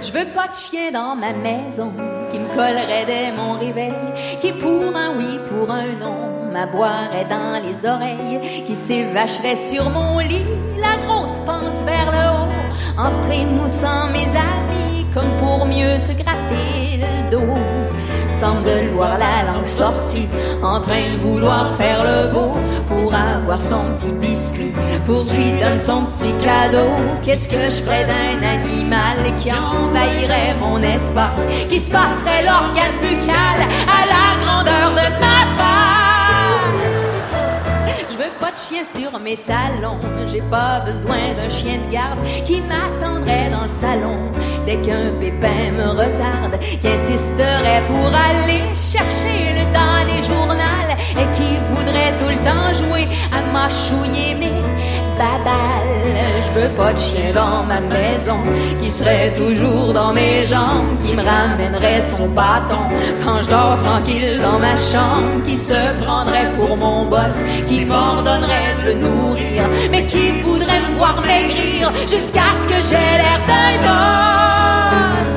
Je veux pas de chien dans ma maison qui me collerait dès mon réveil, qui pour un oui, pour un non, m'aboierait dans les oreilles, qui s'évacherait sur mon lit, la grosse panse vers le haut, en se trémoussant mes amis, comme pour mieux se gratter le dos. Semble de le voir la langue sortie, en train de vouloir faire le beau, pour avoir son petit biscuit, pour que j'y donne son petit cadeau. Qu'est-ce que je ferais d'un animal qui envahirait mon espace, qui se passerait l'organe buccal à la grandeur de ma face? Je veux pas de chien sur mes talons, j'ai pas besoin d'un chien de garde qui m'attendrait dans le salon dès qu'un pépin me retarde, qui insisterait pour aller chercher le dernier journal et qui voudrait tout le temps jouer à mâchouiller mes babales. Je veux pas de chien dans ma maison qui serait toujours dans mes jambes, qui me ramènerait son bâton quand je dors tranquille dans ma chambre, qui se prendrait pour mon boss, qui m'ordonnerait de le nourrir, mais qui voudrait me voir maigrir jusqu'à ce que j'ai l'air d'un os.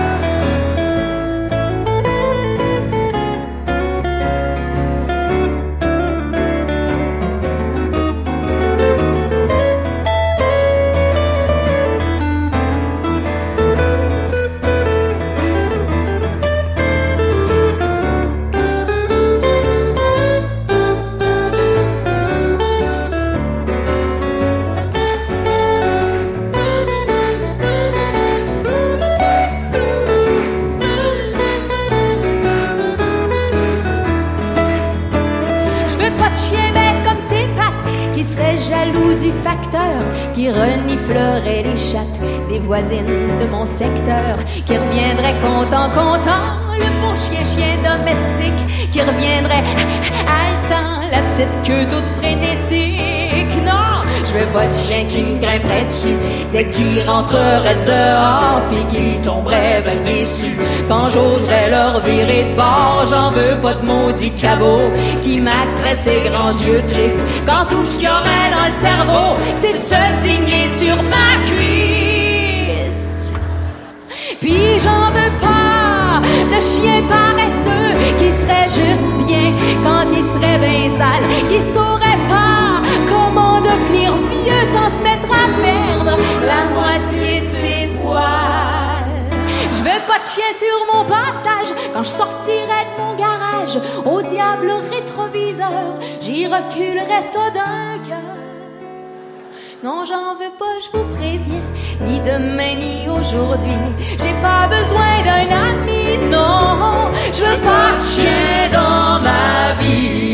Jaloux du facteur, qui reniflerait les chattes des voisines de mon secteur, qui reviendrait content, le beau chien domestique, qui reviendrait haletant, la petite queue toute frénétique. Non, je veux pas de chien qui me grimperait dessus dès qu'il rentrerait dehors, puis qui tomberait ben déçu quand j'oserais leur virer de bord. J'en veux pas de maudit cabot qui m'attrait ses grands yeux tristes quand tout ce qu'il y aurait dans le cerveau, c'est de se signer sur ma cuisse. Puis j'en veux pas de chien paresseux qui serait juste bien quand il serait bien sale, qui saurait pas comment devenir vieux sans se mettre à perdre la moitié de ses poils. Je veux pas de chien sur mon passage quand je sortirai de mon garage, au diable le rétroviseur, j'y reculerai ça d'un cœur. Non, j'en veux pas, je vous préviens, ni demain ni aujourd'hui. J'ai pas besoin d'un ami, non, je veux pas de chien dans ma vie.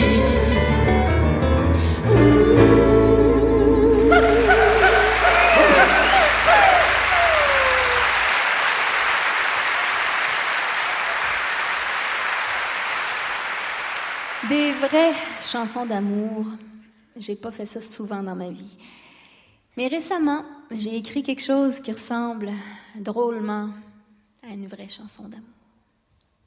Des vraies chansons d'amour, j'ai pas fait ça souvent dans ma vie. Mais récemment, j'ai écrit quelque chose qui ressemble drôlement à une vraie chanson d'amour.